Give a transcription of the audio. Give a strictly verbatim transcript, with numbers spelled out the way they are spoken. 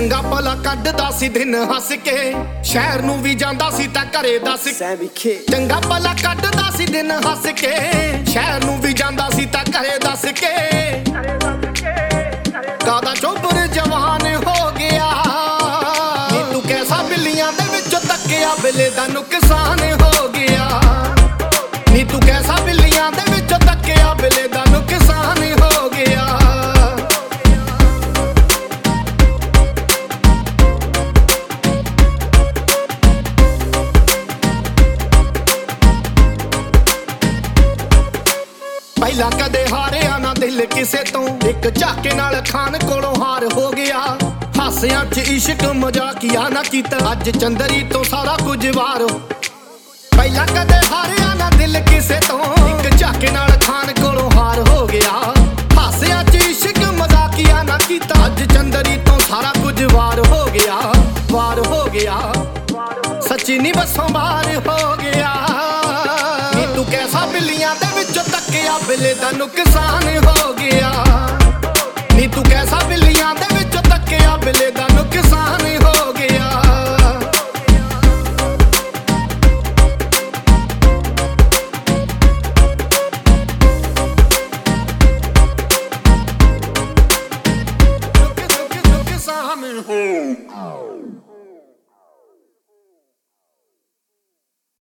ਚੰਗਾ ਭਲਾ ਕੱਢਦਾ ਸੀ ਦਿਨ ਹੱਸ ਕੇ, ਸ਼ਹਿਰ ਨੂੰ ਵੀ ਜਾਂਦਾ ਸੀ ਤਾਂ ਘਰੇ ਦੱਸ ਕੇ। ਚੰਗਾ ਭਲਾ ਕੱਢਦਾ ਸੀ ਦਿਨ ਹੱਸ ਕੇ, ਸ਼ਹਿਰ ਨੂੰ ਵੀ ਜਾਂਦਾ ਸੀ ਤਾਂ ਘਰੇ ਦੱਸ ਕੇ। ਕਾਦਾ ਚੋਬਰ ਜਵਾਨ ਹੋ ਗਿਆ, ਨੀ ਤੂੰ ਕੈਸਾ ਬਿੱਲੀਆਂ ਦੇ ਵਿੱਚੋਂ ਤੱਕਿਆ, ਬਿੱਲੇ ਦਾ ਨੁਕਸਾਨ ਹੋ ਗਿਆ। ਨੀ ਤੂੰ ਕੈਸਾ ਬਿੱਲੀਆਂ ਦੇ ਵਿੱਚੋਂ ਤੱਕਿਆ, ਬਿੱਲੇ ਦਾ ਨੁਕਸਾਨ ਹੋ ਗਿਆ। ਪਹਿਲਾਂ ਕਦੇ ਹਾਰਿਆ ਨਾ ਦਿਲ ਕਿਸੇ ਤੋਂ, ਇੱਕ ਝਾਕੇ ਨਾਲ ਖਾਨ ਕੋਲੋਂ ਹਾਰ ਹੋ ਗਿਆ। ਹਾਸਿਆਂ 'ਚ ਇਸ਼ਕ ਮਜ਼ਾਕੀਆ ਨਾ ਕੀਤਾ, ਅੱਜ ਚੰਦਰੀ ਤੋਂ ਸਾਰਾ ਕੁਝ ਵਾਰ। ਪਹਿਲਾਂ ਕਦੇ ਹਾਰਿਆ ਨਾ ਦਿਲ ਕਿਸੇ ਤੋਂ, ਇੱਕ ਝਾਕੇ ਨਾਲ ਖਾਨ ਕੋਲੋਂ ਹਾਰ ਹੋ ਗਿਆ। ਹਾਸਿਆਂ 'ਚ ਇਸ਼ਕ ਮਜ਼ਾਕੀਆ ਨਾ ਕੀਤਾ, ਅੱਜ ਚੰਦਰੀ ਤੋਂ ਸਾਰਾ ਕੁਝ ਵਾਰ ਹੋ ਗਿਆ। ਵਾਰ ਹੋ ਗਿਆ, ਸੱਚੀ ਨੀ ਬਸੋਂ ਬਾਹਰ ਹੋ ਗਿਆ। ਨੀ ਤੂੰ ਕੈਸਾ ਬਿੱਲੀਆਂ ਦੇ ਵਿੱਚੋਂ ਤੱਕਿਆ, ਬਿੱਲੇ ਦਾ ਨੁਕਸਾਨ ਹੋ ਗਿਆ।